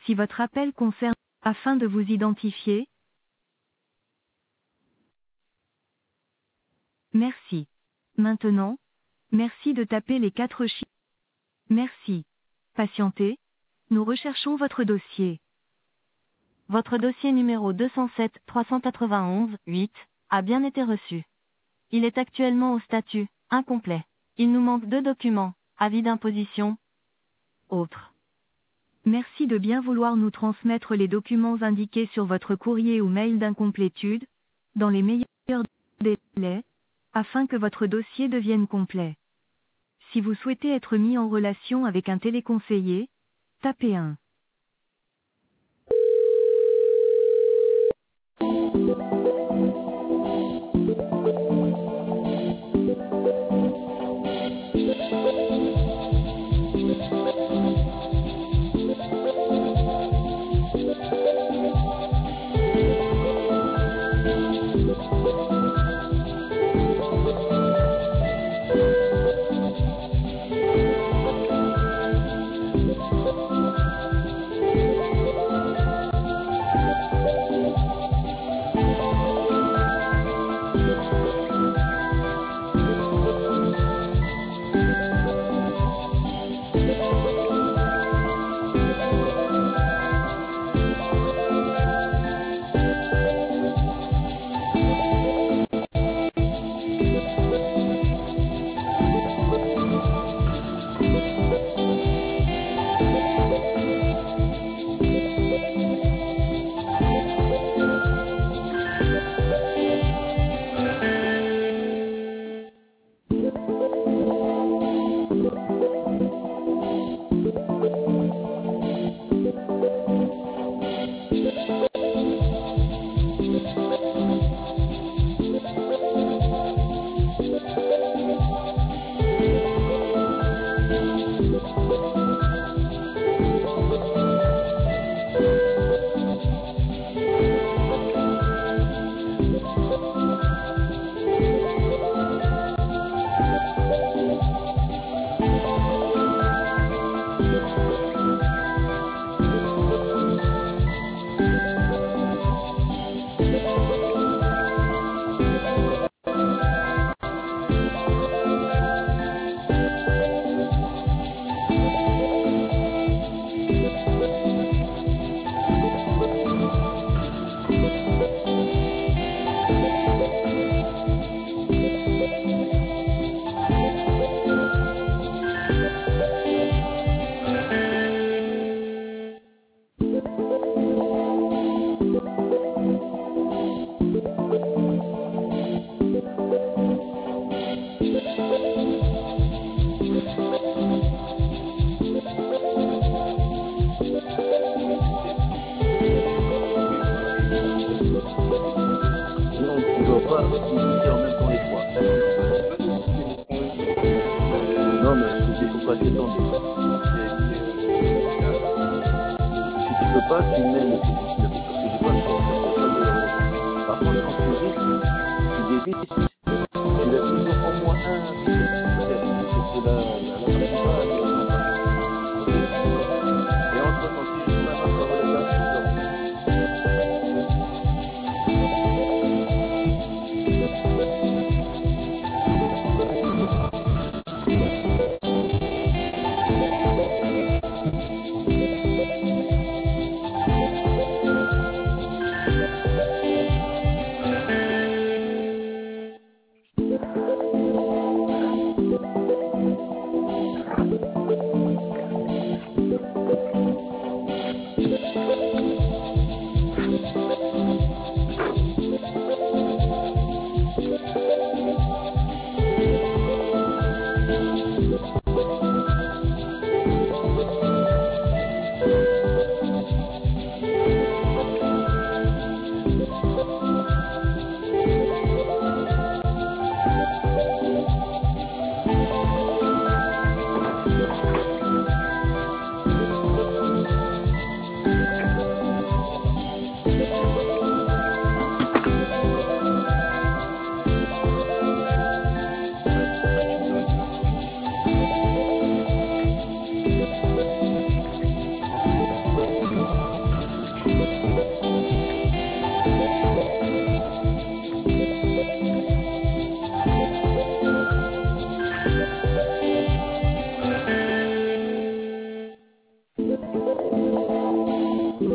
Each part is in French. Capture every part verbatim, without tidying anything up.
Si votre appel concerne afin de vous identifier. Merci. Maintenant, merci de taper les quatre chiffres. Merci. Patientez. Nous recherchons votre dossier. Votre dossier numéro deux cent sept trois cent quatre-vingt-onze huit a bien été reçu. Il est actuellement au statut incomplet. Il nous manque deux documents, avis d'imposition. Autres. Merci de bien vouloir nous transmettre les documents indiqués sur votre courrier ou mail d'incomplétude, dans les meilleurs délais, afin que votre dossier devienne complet. Si vous souhaitez être mis en relation avec un téléconseiller, tapez un.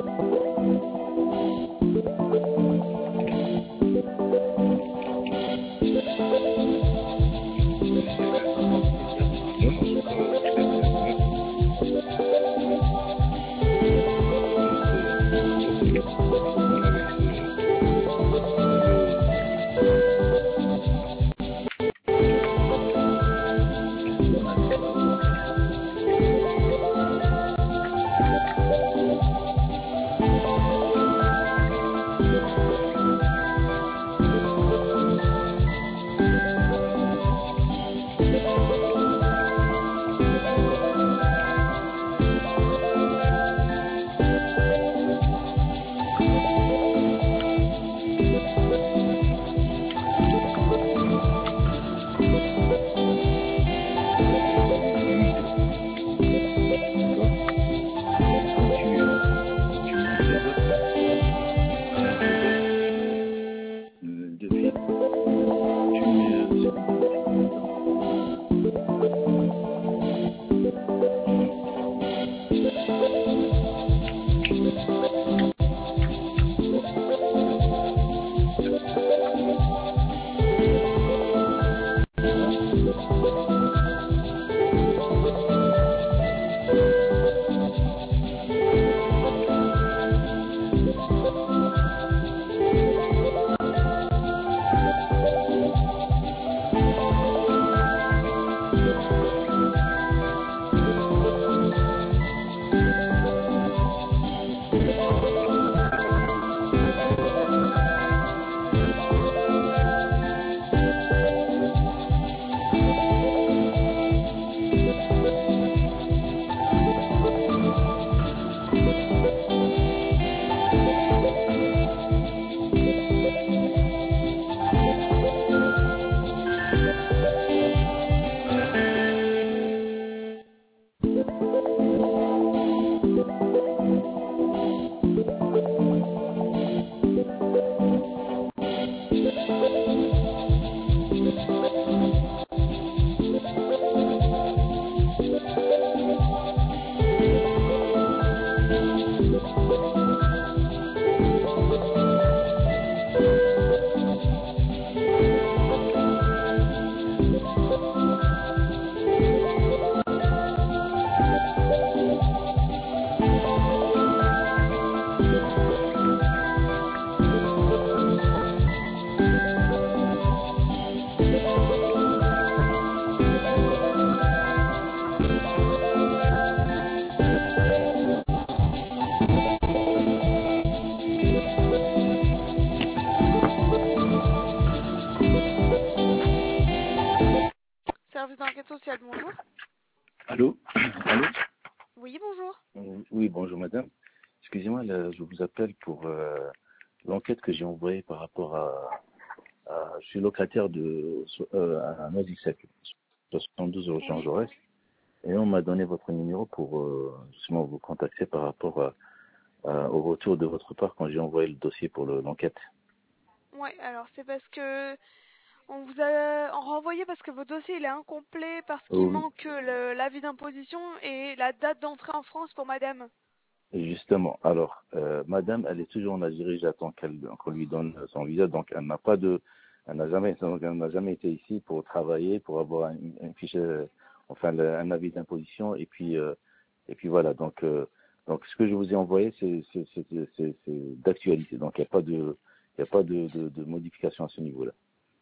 Service d'enquête sociale, bonjour. Allô? Allô? Oui, bonjour. Oui, bonjour madame. Excusez-moi, là, je vous appelle pour euh, l'enquête que j'ai envoyée par rapport à, à... Je suis locataire de euh, à Noisy-Sec, soixante-douze rue Jean Jaurès. Et on m'a donné votre numéro pour euh, justement vous contacter par rapport à, à, au retour de votre part quand j'ai envoyé le dossier pour le, l'enquête. Oui, alors c'est parce que on vous a renvoyé parce que votre dossier il est incomplet parce qu'il Oh, oui. manque le- l'avis d'imposition et la date d'entrée en France pour madame. Justement, alors, euh, madame, elle est toujours en Algérie, j'attends qu'elle, qu'on lui donne son visa, donc elle n'a pas de, elle n'a jamais, donc elle n'a jamais été ici pour travailler, pour avoir un, un fichier, euh, enfin, le- un avis d'imposition, et puis, euh, et puis voilà, donc, euh, donc ce que je vous ai envoyé, c'est, c'est, c'est, c'est, c'est d'actualité, donc il n'y a pas de, il n'y a pas de, de, de modification à ce niveau-là.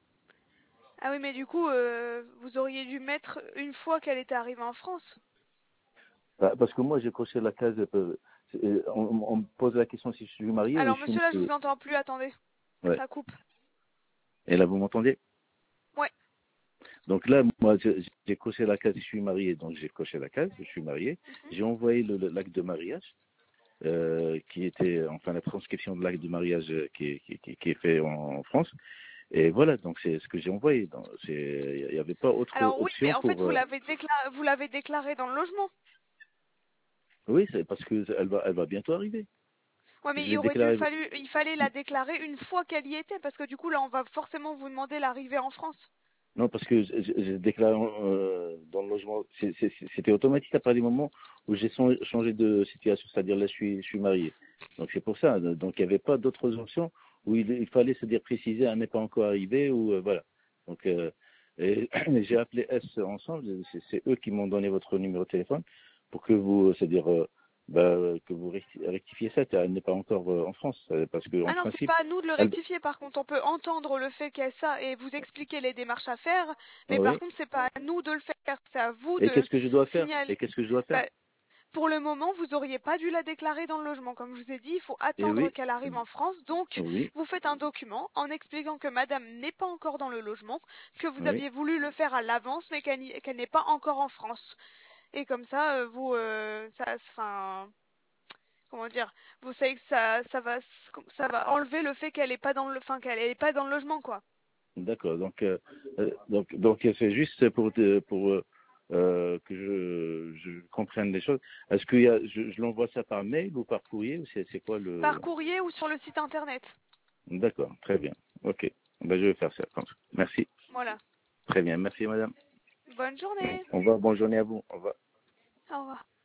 Ah oui, mais du coup, euh, vous auriez dû mettre une fois qu'elle était arrivée en France. Bah, parce que moi, j'ai coché la case, euh, c'est- euh, on, on me pose la question si je suis marié ou Alors je suis monsieur, là je marié. vous entends plus, attendez, Ouais. ça coupe. Et là, vous m'entendez? Ouais. Donc là, moi, j'ai j'ai coché la case, je suis marié, donc j'ai coché la case, je suis marié. Mhm. J'ai envoyé le, le- l'acte de mariage, euh, qui était, enfin, la transcription de l'acte de mariage euh, qui est, qui, qui- qui est fait en, en France. Et voilà, donc c'est ce que j'ai envoyé. Donc, c'est, il n'y avait pas autre Alors oui, mais option en fait pour. vous euh, l'avez déclaré, vous l'avez déclaré dans le logement. Oui, c'est parce que elle va, elle va bientôt arriver. Ouais, mais Je il l'ai aurait dû déclaré. fallu, il fallait la déclarer une fois qu'elle y était, parce que du coup là on va forcément vous demander l'arrivée en France. Non, parce que j'ai déclaré euh, dans le logement, c'est- c'est- c'était automatique à partir du moment où j'ai son- changé de situation, c'est-à-dire là, je suis, je suis marié. Donc c'est pour ça. Donc il n'y avait pas d'autres options où il, il fallait se dire préciser, un n'est pas encore arrivé ou euh, voilà. Donc euh, et j'ai appelé S ensemble, c'est c'est eux qui m'ont donné votre numéro de téléphone pour que vous, c'est-à-dire euh, bah, que vous recti- rectifiez ça, car elle n'est pas encore euh, en France, euh, parce que en Ah non, c'est principe, pas à nous de le elle, rectifier. Par contre, on peut entendre le fait qu'il y a ça et vous expliquer les démarches à faire. Mais par oui. contre, c'est pas à nous de le faire. C'est à vous Et de qu'est-ce que je dois faire? signaler. Et qu'est-ce que je dois faire? Bah, pour le moment, vous auriez pas dû la déclarer dans le logement. Comme je vous ai dit, il faut Et attendre oui, qu'elle arrive en France. Donc, oui, vous faites un document en expliquant que madame n'est pas encore dans le logement, que vous oui. aviez voulu le faire à l'avance, mais qu'elle n'y- qu'elle n'est pas encore en France. Et comme ça, euh, vous, euh, ça, enfin, comment dire, vous savez que ça, ça va, ça va enlever le fait qu'elle est pas dans le, enfin, qu'elle est pas dans le logement, quoi. D'accord. Donc, euh, euh, donc, donc, c'est juste pour te- pour euh, euh, que je, je comprenne les choses. Est-ce que je, je l'envoie ça par mail ou par courrier ou c'est c'est quoi Par le... courrier ou sur le site internet. D'accord. Très bien. Ok. Ben, je vais faire ça. Merci. Voilà. Très bien. Merci, madame. Bonne journée. Au revoir. Bonne journée à vous. Au revoir. Au revoir.